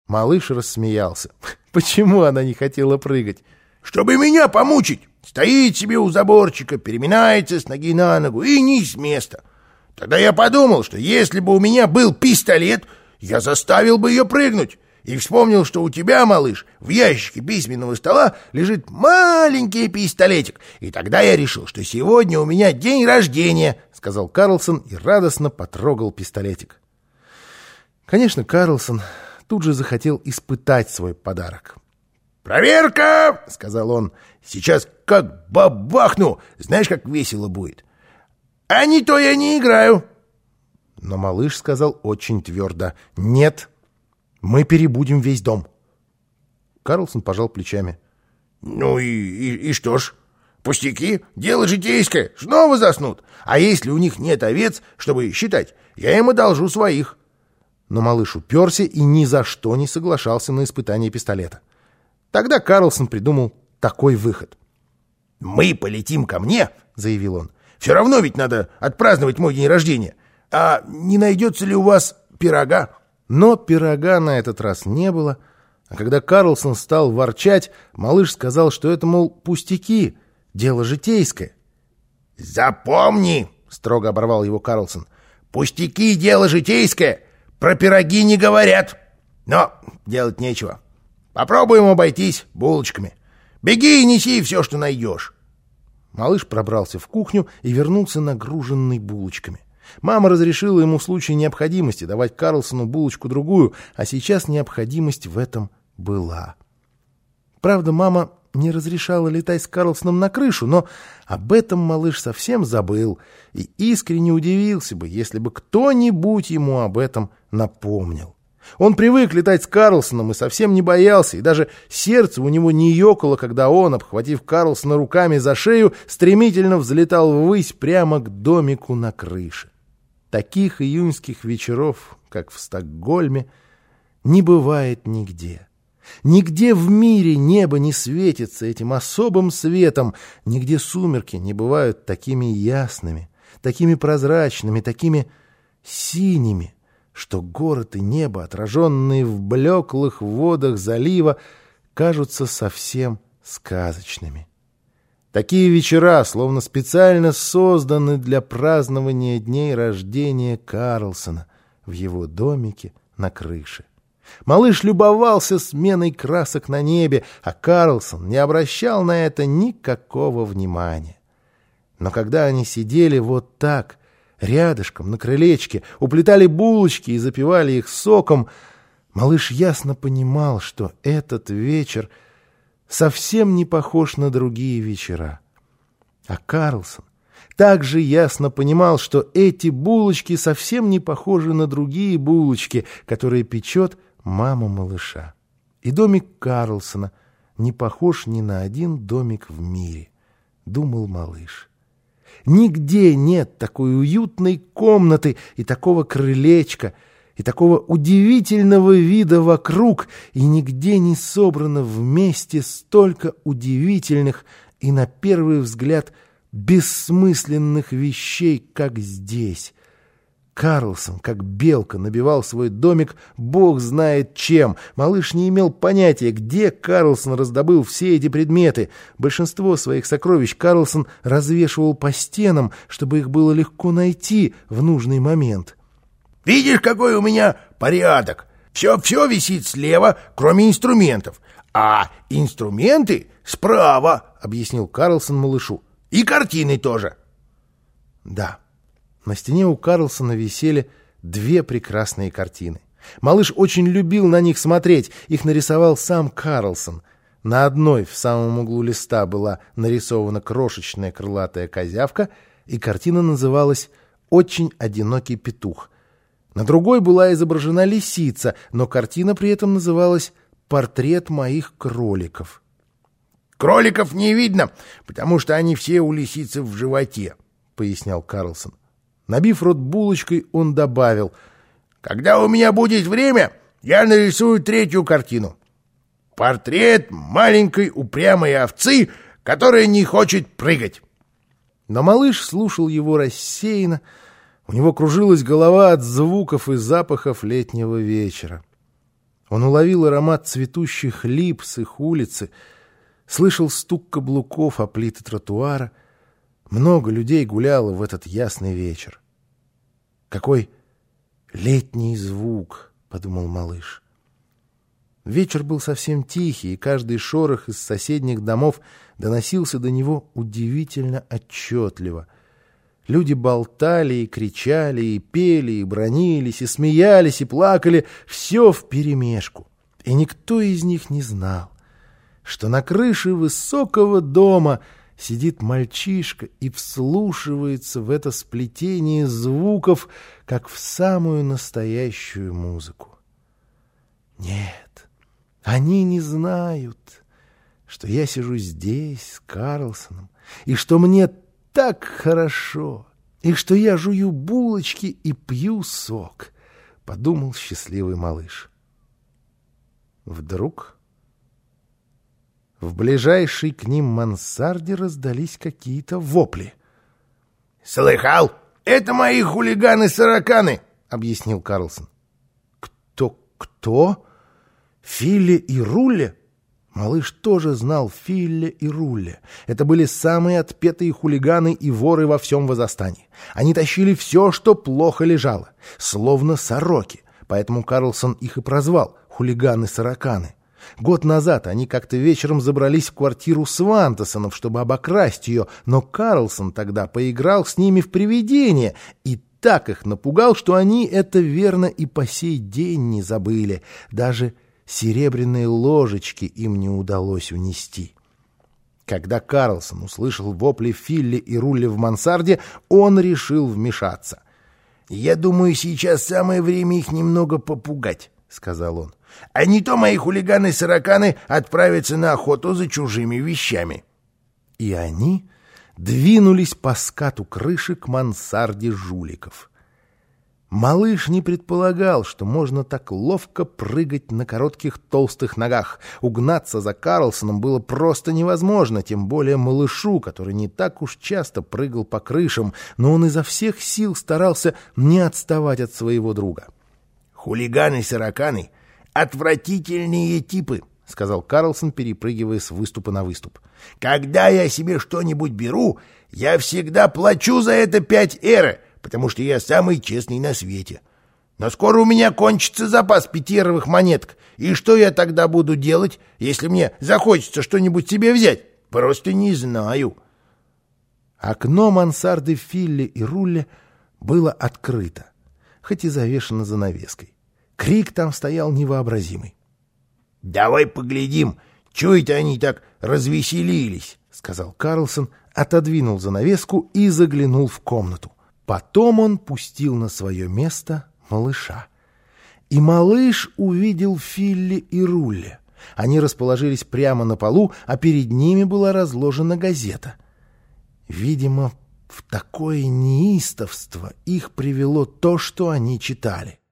Малыш рассмеялся. Почему она не хотела прыгать? «Чтобы меня помучить. Стоит себе у заборчика, переминается с ноги на ногу и ни с места. Тогда я подумал, что если бы у меня был пистолет, я заставил бы ее прыгнуть. И вспомнил, что у тебя, малыш, в ящике письменного стола лежит маленький пистолетик. И тогда я решил, что сегодня у меня день рождения», — сказал Карлсон и радостно потрогал пистолетик. Конечно, Карлсон тут же захотел испытать свой подарок. «Проверка!» — сказал он. «Сейчас как бабахну! Знаешь, как весело будет. А не то я не играю». Но малыш сказал очень твердо: «Нет, мы перебудем весь дом». Карлсон пожал плечами. «Ну и что ж? Пустяки, дело житейское, снова заснут. А если у них нет овец, чтобы считать, я им одолжу своих». Но малыш уперся и ни за что не соглашался на испытание пистолета. Тогда Карлсон придумал такой выход. «Мы полетим ко мне», — заявил он. «Все равно ведь надо отпраздновать мой день рождения. А не найдется ли у вас пирога?» Но пирога на этот раз не было, а когда Карлсон стал ворчать, малыш сказал, что это, мол, пустяки, дело житейское. «Запомни», — строго оборвал его Карлсон, — «пустяки — дело житейское, про пироги не говорят. Но делать нечего. Попробуем обойтись булочками. Беги и неси все, что найдешь». Малыш пробрался в кухню и вернулся нагруженный булочками. Мама разрешила ему в случае необходимости давать Карлсону булочку-другую, а сейчас необходимость в этом была. Правда, мама не разрешала летать с Карлсоном на крышу, но об этом малыш совсем забыл и искренне удивился бы, если бы кто-нибудь ему об этом напомнил. Он привык летать с Карлсоном и совсем не боялся, и даже сердце у него не ёкало, когда он, обхватив Карлсона руками за шею, стремительно взлетал ввысь прямо к домику на крыше. Таких июньских вечеров, как в Стокгольме, не бывает нигде. Нигде в мире небо не светится этим особым светом, нигде сумерки не бывают такими ясными, такими прозрачными, такими синими, что город и небо, отраженные в блеклых водах залива, кажутся совсем сказочными. Такие вечера словно специально созданы для празднования дней рождения Карлсона в его домике на крыше. Малыш любовался сменой красок на небе, а Карлсон не обращал на это никакого внимания. Но когда они сидели вот так, рядышком, на крылечке, уплетали булочки и запивали их соком, малыш ясно понимал, что этот вечер совсем не похож на другие вечера. А Карлсон также ясно понимал, что эти булочки совсем не похожи на другие булочки, которые печет мама малыша. И домик Карлсона не похож ни на один домик в мире, думал малыш. Нигде нет такой уютной комнаты и такого крылечка, и такого удивительного вида вокруг, и нигде не собрано вместе столько удивительных и, на первый взгляд, бессмысленных вещей, как здесь. Карлсон, как белка, набивал свой домик бог знает чем. Малыш не имел понятия, где Карлсон раздобыл все эти предметы. Большинство своих сокровищ Карлсон развешивал по стенам, чтобы их было легко найти в нужный момент. «Видишь, какой у меня порядок? Все висит слева, кроме инструментов. А инструменты справа», — объяснил Карлсон малышу. «И картины тоже». Да, на стене у Карлсона висели две прекрасные картины. Малыш очень любил на них смотреть. Их нарисовал сам Карлсон. На одной в самом углу листа была нарисована крошечная крылатая козявка, и картина называлась «Очень одинокий петух». На другой была изображена лисица, но картина при этом называлась «Портрет моих кроликов». «Кроликов не видно, потому что они все у лисицы в животе», — пояснял Карлсон. Набив рот булочкой, он добавил: «Когда у меня будет время, я нарисую третью картину. Портрет маленькой упрямой овцы, которая не хочет прыгать». Но малыш слушал его рассеянно. У него кружилась голова от звуков и запахов летнего вечера. Он уловил аромат цветущих лип с их улицы, слышал стук каблуков о плиты тротуара. Много людей гуляло в этот ясный вечер. «Какой летний звук!» — подумал малыш. Вечер был совсем тихий, и каждый шорох из соседних домов доносился до него удивительно отчетливо. Люди болтали и кричали, и пели, и бранились, и смеялись, и плакали, все вперемешку. И никто из них не знал, что на крыше высокого дома сидит мальчишка и вслушивается в это сплетение звуков, как в самую настоящую музыку. Нет, они не знают, что я сижу здесь с Карлсоном, и что мне так хорошо, и что я жую булочки и пью сок, — подумал счастливый малыш. Вдруг в ближайшей к ним мансарде раздались какие-то вопли. — Слыхал? Это мои хулиганы-сараканы, — объяснил Карлсон. — Кто? Филли и Рулли? Малыш тоже знал Филли и Рулли. Это были самые отпетые хулиганы и воры во всем Возостании. Они тащили все, что плохо лежало, словно сороки. Поэтому Карлсон их и прозвал хулиганы-сараканы. Год назад они как-то вечером забрались в квартиру Свантесонов, чтобы обокрасть ее, но Карлсон тогда поиграл с ними в привидение и так их напугал, что они это верно и по сей день не забыли. Даже серебряные ложечки им не удалось унести. Когда Карлсон услышал вопли Филли и Рулли в мансарде, он решил вмешаться. «Я думаю, сейчас самое время их немного попугать», — сказал он. «А не то мои хулиганы-сараканы отправятся на охоту за чужими вещами». И они двинулись по скату крыши к мансарде жуликов. Малыш не предполагал, что можно так ловко прыгать на коротких толстых ногах. Угнаться за Карлсоном было просто невозможно, тем более малышу, который не так уж часто прыгал по крышам, но он изо всех сил старался не отставать от своего друга. «Хулиганы-сараканы — отвратительные типы», — сказал Карлсон, перепрыгивая с выступа на выступ. «Когда я себе что-нибудь беру, я всегда плачу за это 5 эре, потому что я самый честный на свете. Но скоро у меня кончится запас 5-эровых монеток, и что я тогда буду делать, если мне захочется что-нибудь себе взять? Просто не знаю». Окно мансарды Филли и Рулли было открыто, хоть и завешено занавеской. Крик там стоял невообразимый. «Давай поглядим, чего это они так развеселились», — сказал Карлсон, отодвинул занавеску и заглянул в комнату. Потом он пустил на свое место малыша. И малыш увидел Филли и Рулли. Они расположились прямо на полу, а перед ними была разложена газета. Видимо, в такое неистовство их привело то, что они читали.